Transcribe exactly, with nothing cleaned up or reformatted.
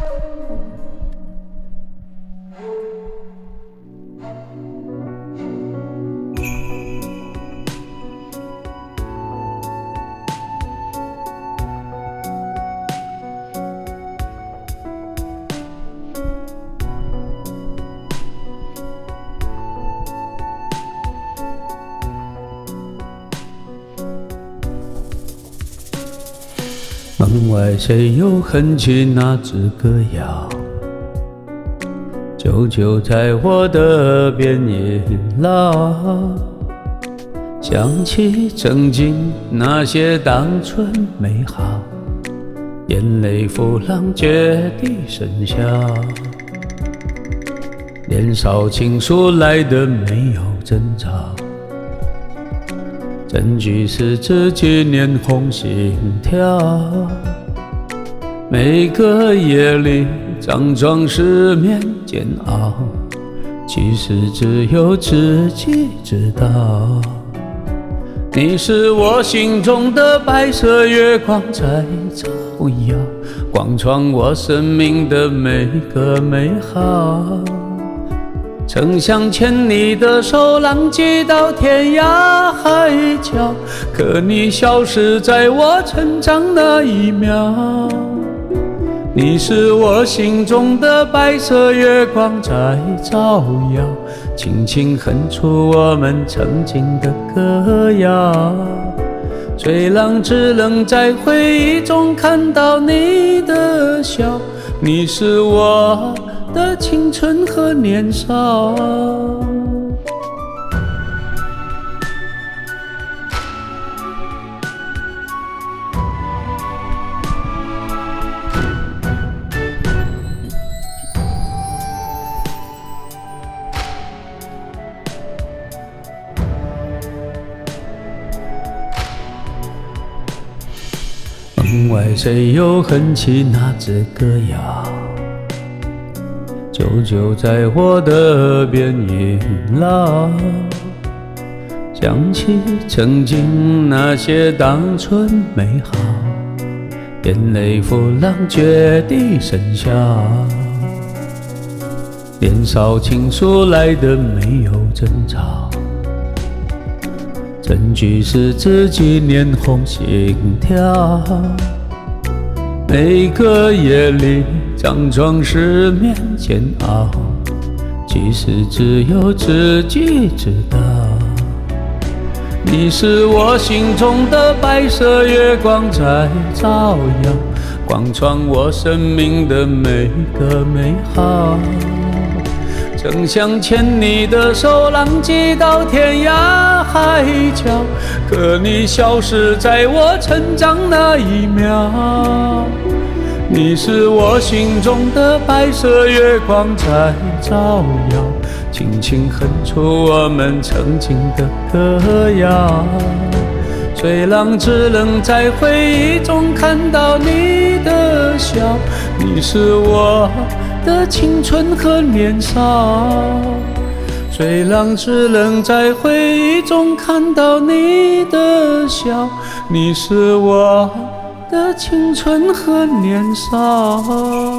门外谁又哼起那支歌谣？久久在我的耳边萦绕，想起曾经那些单纯美好，眼泪浮浪决堤笙箫。年少情愫来的没有征兆，证据是自己脸红心跳，每个夜里辗转失眠煎熬，其实只有自己知道。你是我心中的白色月光，在照耀，贯穿我生命的每个美好。曾想牵你的手，浪迹到天涯海角，可你消失在我成长那一秒。你是我心中的白色月光，在照耀，轻轻哼出我们曾经的歌谣。吹浪只能在回忆中看到你的笑，你是我的青春和年少。门外谁又哼起那支歌谣？久久在我的耳边萦绕，想起曾经那些单纯美好，眼泪浮浪决堤笙箫。年少情愫来的没有征兆，证据是自己脸红心跳，每个夜里辗转失眠煎熬，其实只有自己知道。你是我心中的白色月光，在照耀，贯穿我生命的每个美好。曾想牵你的手，浪迹到天涯海角，可你消失在我成长那一秒。你是我心中的白色月光，在照耀，轻轻哼出我们曾经的歌谣。吹浪只能在回忆中看到你的笑，你是我的青春和年少。吹浪只能在回忆中看到你的笑，你是我的青春和年少。